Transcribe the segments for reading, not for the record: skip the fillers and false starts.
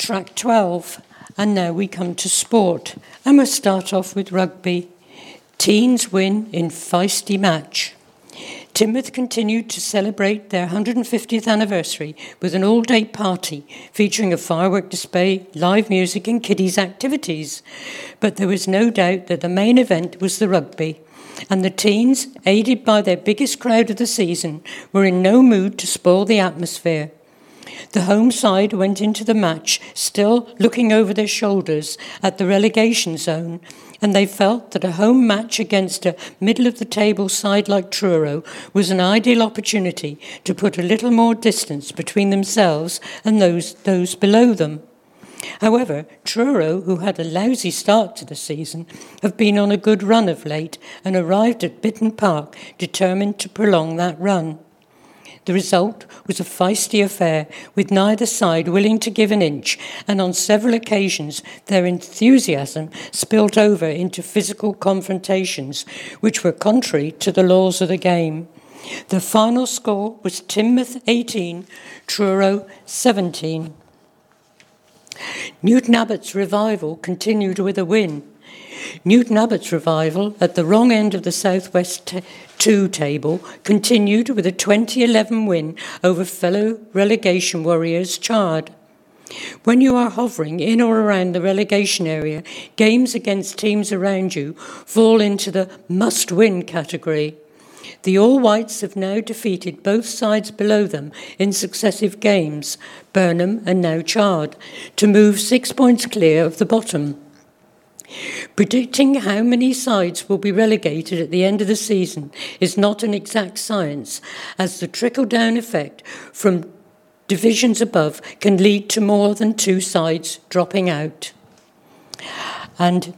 Track 12, and now we come to sport, and we'll start off with rugby. Teens win in feisty match. Teignmouth continued to celebrate their 150th anniversary with an all-day party featuring a firework display, live music and kiddies' activities. But there was no doubt that the main event was the rugby, and the teens, aided by their biggest crowd of the season, were in no mood to spoil the atmosphere. The home side went into the match still looking over their shoulders at the relegation zone, and they felt that a home match against a middle-of-the-table side like Truro was an ideal opportunity to put a little more distance between themselves and those below them. However, Truro, who had a lousy start to the season, have been on a good run of late and arrived at Bitton Park determined to prolong that run. The result was a feisty affair, with neither side willing to give an inch, and on several occasions their enthusiasm spilled over into physical confrontations, which were contrary to the laws of the game. The final score was Teignmouth 18, Truro 17. Newton Abbott's revival continued with a win. Newton Abbott's revival, at the wrong end of the South West 2 table, continued with a 2011 win over fellow relegation warriors Chard. When you are hovering in or around the relegation area, games against teams around you fall into the must-win category. The All-Whites have now defeated both sides below them in successive games, Burnham and now Chard, to move 6 points clear of the bottom. Predicting how many sides will be relegated at the end of the season is not an exact science, as the trickle-down effect from divisions above can lead to more than 2 sides dropping out. And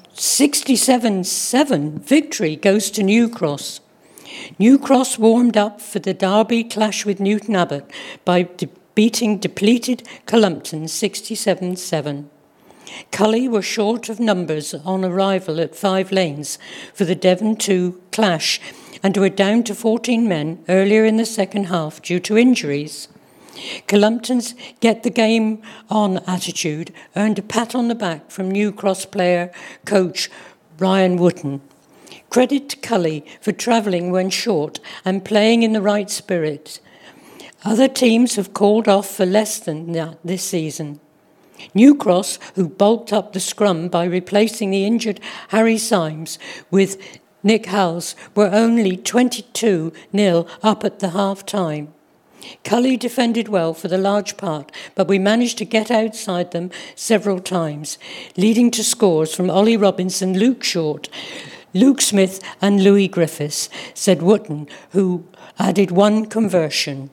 67-7 victory goes to New Cross. New Cross warmed up for the derby clash with Newton Abbott by beating depleted Cullompton 67-7. Cully were short of numbers on arrival at 5 Lanes for the Devon 2 clash and were down to 14 men earlier in the second half due to injuries. Cullompton's get the game on attitude earned a pat on the back from New Cross player coach Ryan Wotton. Credit to Cully for travelling when short and playing in the right spirit. Other teams have called off for less than that this season. New Cross, who bulked up the scrum by replacing the injured Harry Symes with Nick Howells, were only 22-0 up at the half-time. Cully defended well for the large part, but we managed to get outside them several times, leading to scores from Ollie Robinson, Luke Short, Luke Smith and Louis Griffiths, said Wotton, who added 1 conversion.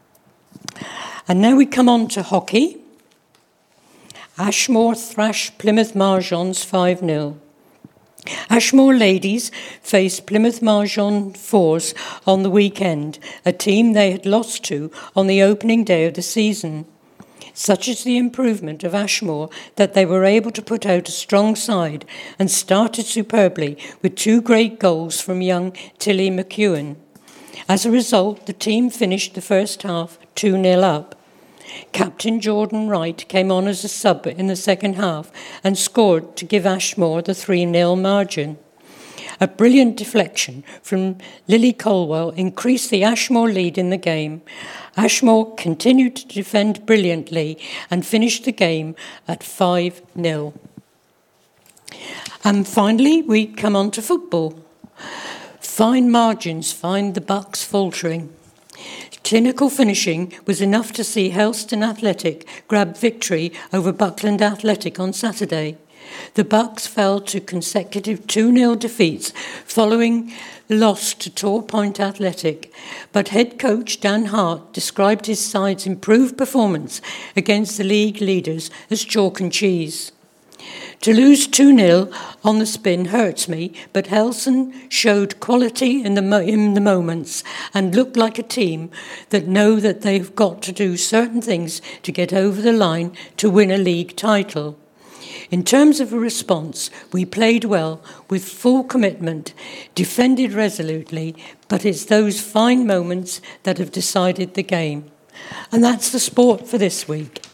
And now we come on to hockey. Ashmore thrashed Plymouth Marjons 5-0. Ashmore ladies faced Plymouth Marjon Fours on the weekend, a team they had lost to on the opening day of the season. Such is the improvement of Ashmore that they were able to put out a strong side and started superbly with 2 great goals from young Tilly McEwen. As a result, the team finished the first half 2-0 up. Captain Jordan Wright came on as a sub in the second half and scored to give Ashmore the 3-0 margin. A brilliant deflection from Lily Colwell increased the Ashmore lead in the game. Ashmore continued to defend brilliantly and finished the game at 5-0. And finally, we come on to football. Fine margins find the Bucks faltering. Clinical finishing was enough to see Helston Athletic grab victory over Buckland Athletic on Saturday. The Bucks fell to consecutive 2-0 defeats following loss to Tor Point Athletic, but head coach Dan Hart described his side's improved performance against the league leaders as chalk and cheese. To lose 2-0 on the spin hurts me, but Helston showed quality in the moments and looked like a team that know that they've got to do certain things to get over the line to win a league title. In terms of a response, we played well with full commitment, defended resolutely, but it's those fine moments that have decided the game. And that's the sport for this week.